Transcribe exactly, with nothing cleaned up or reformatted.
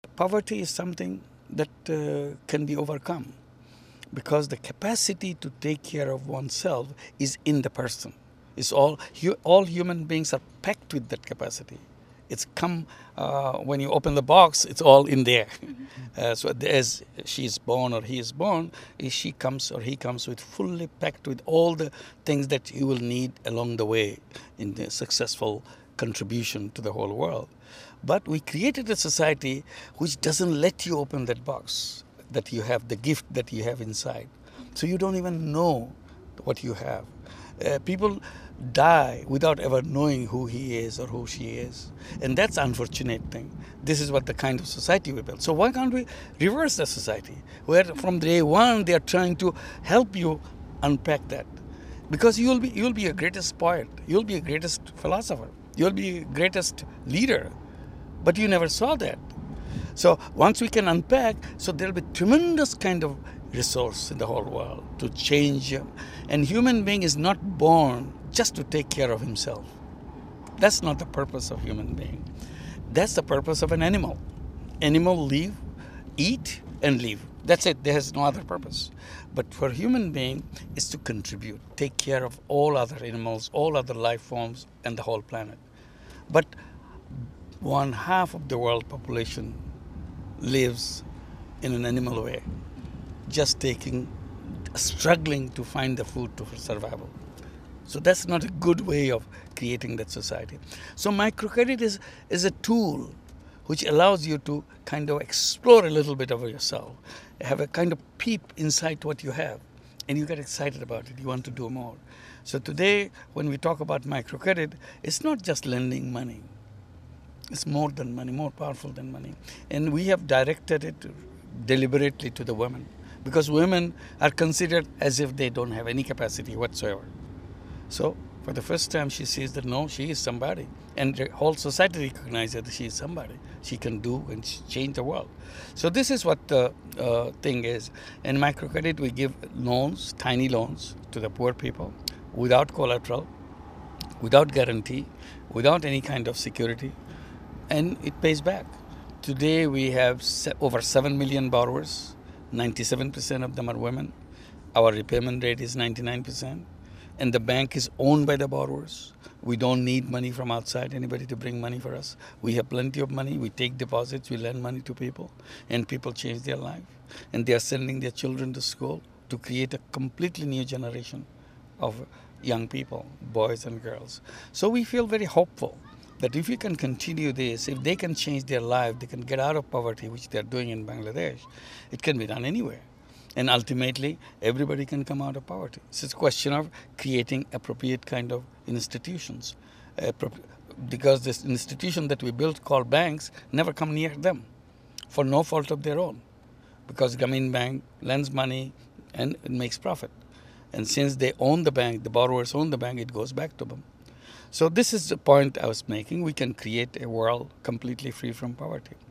Poverty is something that uh, can be overcome because the capacity to take care of oneself is in the person. It's all, all human beings are packed with that capacity. It's come, uh, when you open the box, it's all in there. Uh, so as she is born or he is born, she comes or he comes with fully packed with all the things that you will need along the way in the successful contribution to the whole world. But we created a society which doesn't let you open that box, that you have the gift that you have inside. So you don't even know what you have. Uh, people die without ever knowing who he is or who she is. And that's an unfortunate thing. This is what the kind of society we built. So why can't we reverse the society where from day one they are trying to help you unpack that? Because you'll be, you'll be a greatest poet, you'll be a greatest philosopher, you'll be a greatest leader, but you never saw that. So once we can unpack, so there'll be tremendous kind of resource in the whole world to change. And human being is not born just to take care of himself. That's not the purpose of human being. That's the purpose of an animal. Animal live, eat, and live. That's it. There has no other purpose. But for human being, is to contribute, take care of all other animals, all other life forms, and the whole planet. But one half of the world population lives in an animal way, just taking, struggling to find the food to, for survival. So that's not a good way of creating that society. So microcredit is, is a tool which allows you to kind of explore a little bit of yourself, have a kind of peep inside what you have, and you get excited about it, you want to do more. So today, when we talk about microcredit, it's not just lending money. It's more than money, more powerful than money. And we have directed it deliberately to the women, because women are considered as if they don't have any capacity whatsoever. So for the first time she sees that no, she is somebody, and the whole society recognizes that she is somebody. She can do and change the world. So this is what the uh, thing is. In microcredit we give loans, tiny loans to the poor people without collateral, without guarantee, without any kind of security, and it pays back. Today we have over seven million borrowers. ninety-seven percent of them are women. Our repayment rate is ninety-nine percent. And the bank is owned by the borrowers. We don't need money from outside, anybody to bring money for us. We have plenty of money. We take deposits. We lend money to people. And people change their life. And they are sending their children to school to create a completely new generation of young people, boys and girls. So we feel very hopeful that if we can continue this, if they can change their life, they can get out of poverty, which they're doing in Bangladesh, it can be done anywhere. And ultimately, everybody can come out of poverty. So it's a question of creating appropriate kind of institutions. Uh, because this institution that we built called banks never come near them for no fault of their own. Because Grameen Bank lends money and it makes profit. And since they own the bank, the borrowers own the bank, it goes back to them. So this is the point I was making. We can create a world completely free from poverty.